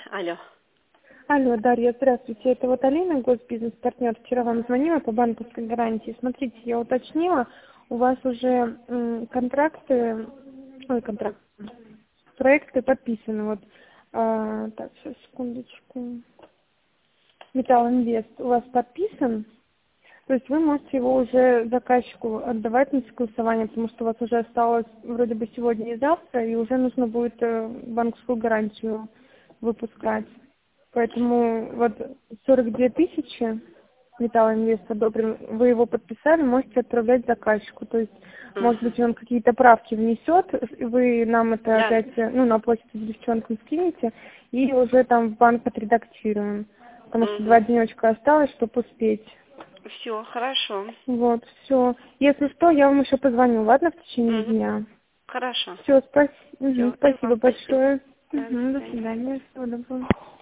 Алло. Алло, Дарья, здравствуйте. Это вот Алина, госбизнес-партнер. Вчера вам звонила по банковской гарантии. Смотрите, я уточнила, у вас уже проекты подписаны. Вот, так, сейчас, секундочку. Металл Инвест у вас подписан? То есть вы можете его уже заказчику отдавать на согласование, потому что у вас уже осталось вроде бы сегодня и завтра, и уже нужно будет банковскую гарантию выпускать. Поэтому вот 42 тысячи Металл Инвест одобрен, вы его подписали, можете отправлять заказчику. То есть, может быть, он какие-то правки внесет, вы нам это Да. опять, на почту с девчонкам скинете, и уже там в банк отредактируем. Потому что 2 денечка осталось, чтобы успеть. Все, хорошо. Вот, все. Если что, я вам еще позвоню, ладно, в течение дня? Хорошо. Все, Все, спасибо спасибо. большое. Да, до До свидания. свидания, всего доброго.